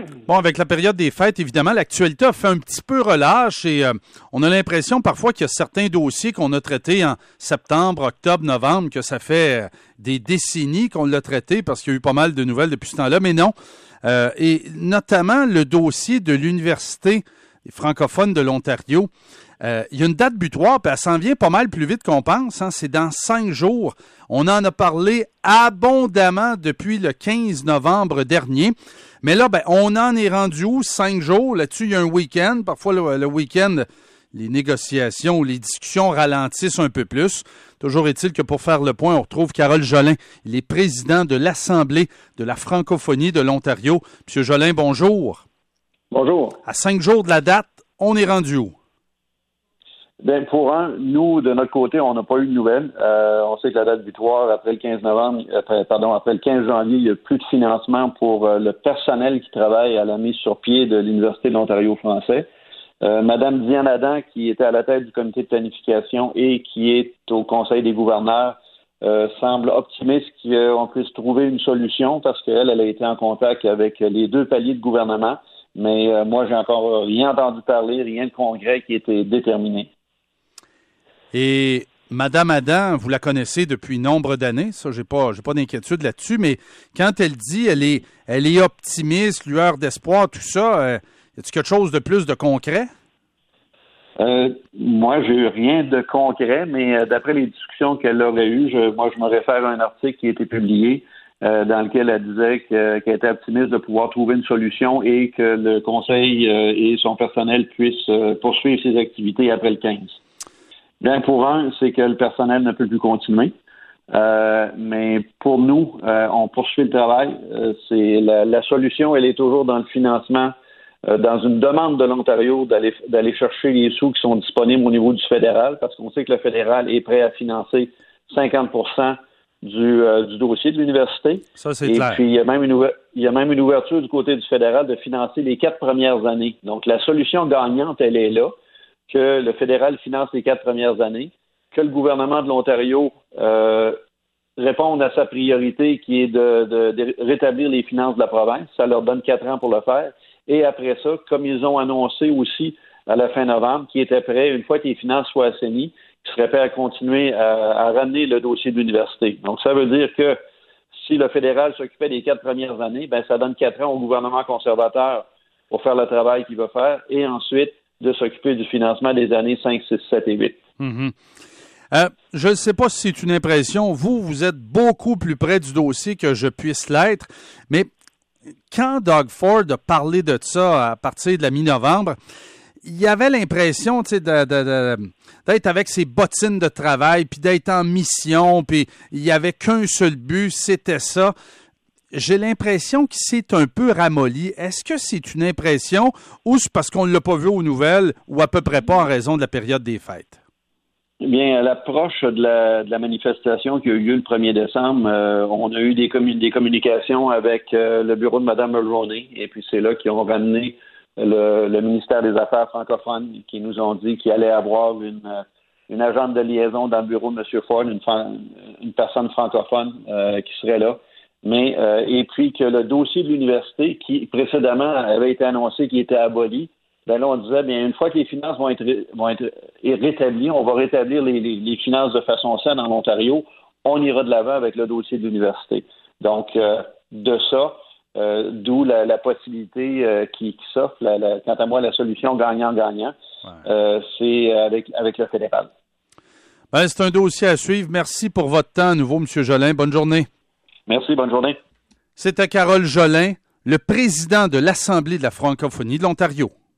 Bon, avec la période des fêtes, évidemment, l'actualité a fait un petit peu relâche et on a l'impression parfois qu'il y a certains dossiers qu'on a traités en septembre, octobre, novembre, que ça fait des décennies qu'on l'a traité parce qu'il y a eu pas mal de nouvelles depuis ce temps-là, mais non. Et notamment le dossier de l'Université francophone de l'Ontario. Il y a une date butoir, puis elle s'en vient pas mal plus vite qu'on pense. Hein. C'est dans 5 jours. On en a parlé abondamment depuis le 15 novembre dernier. Mais là, on en est rendu où? 5 jours. Là-dessus, il y a un week-end. Parfois, le week-end, les négociations ou les discussions ralentissent un peu plus. Toujours est-il que pour faire le point, on retrouve Carole Jolin. Il est président de l'Assemblée de la francophonie de l'Ontario. Monsieur Jolin, bonjour. Bonjour. À 5 jours de la date, on est rendu où? Bien, nous, de notre côté, on n'a pas eu de nouvelles. On sait que la date butoir, après le 15 janvier, il n'y a plus de financement pour le personnel qui travaille à la mise sur pied de l'Université de l'Ontario français. Madame Diane Adam, qui était à la tête du comité de planification et qui est au Conseil des gouverneurs, semble optimiste qu'on puisse trouver une solution parce qu'elle a été en contact avec les 2 paliers de gouvernement. Mais moi, j'ai encore rien entendu parler, rien de concret qui était déterminé. Et Madame Adam, vous la connaissez depuis nombre d'années, ça, j'ai pas d'inquiétude là-dessus, mais quand elle dit elle est optimiste, lueur d'espoir, tout ça, y a-t-il quelque chose de plus de concret? Moi, j'ai eu rien de concret, mais d'après les discussions qu'elle aurait eues, je me réfère à un article qui a été publié dans lequel elle disait qu'elle était optimiste de pouvoir trouver une solution et que le conseil et son personnel puissent poursuivre ses activités après le 15. Bien, pour un, c'est que le personnel ne peut plus continuer. Mais pour nous, on poursuit le travail. C'est la solution, elle est toujours dans le financement, dans une demande de l'Ontario d'aller chercher les sous qui sont disponibles au niveau du fédéral, parce qu'on sait que le fédéral est prêt à financer 50% du dossier de l'université. Ça, c'est clair. Et puis, il y a même une ouverture du côté du fédéral de financer les 4 premières années. Donc, la solution gagnante, elle est là, que le fédéral finance les 4 premières années, que le gouvernement de l'Ontario réponde à sa priorité qui est de rétablir les finances de la province. Ça leur donne 4 ans pour le faire. Et après ça, comme ils ont annoncé aussi à la fin novembre, qu'ils étaient prêts, une fois que les finances soient assainies, ils seraient prêts à continuer à ramener le dossier de l'université. Donc, ça veut dire que si le fédéral s'occupait des 4 premières années, ça donne 4 ans au gouvernement conservateur pour faire le travail qu'il va faire et ensuite de s'occuper du financement des années 5, 6, 7 et 8. Mm-hmm. Je ne sais pas si c'est une impression. Vous êtes beaucoup plus près du dossier que je puisse l'être, mais quand Doug Ford a parlé de ça à partir de la mi-novembre, il y avait l'impression d'être avec ses bottines de travail, puis d'être en mission, puis il n'y avait qu'un seul but, c'était ça. J'ai l'impression qu'il s'est un peu ramolli. Est-ce que c'est une impression ou c'est parce qu'on ne l'a pas vu aux nouvelles ou à peu près pas en raison de la période des fêtes? Eh bien, à l'approche de la manifestation qui a eu lieu le 1er décembre, on a eu des communications avec le bureau de Mme Mulroney et puis c'est là qu'ils ont ramené le ministère des Affaires francophones qui nous ont dit qu'il allait avoir une agente de liaison dans le bureau de M. Ford, une personne francophone qui serait là. Mais et puis que le dossier de l'université, qui précédemment avait été annoncé qu'il était aboli, là on disait une fois que les finances vont être rétablies, on va rétablir les finances de façon saine en Ontario, on ira de l'avant avec le dossier de l'université. Donc de ça, d'où la possibilité qui s'offre, quant à moi, la solution gagnant-gagnant, c'est avec le fédéral. C'est un dossier à suivre. Merci pour votre temps à nouveau, M. Jolin. Bonne journée. Merci, bonne journée. C'était Carole Jolin, le président de l'Assemblée de la francophonie de l'Ontario.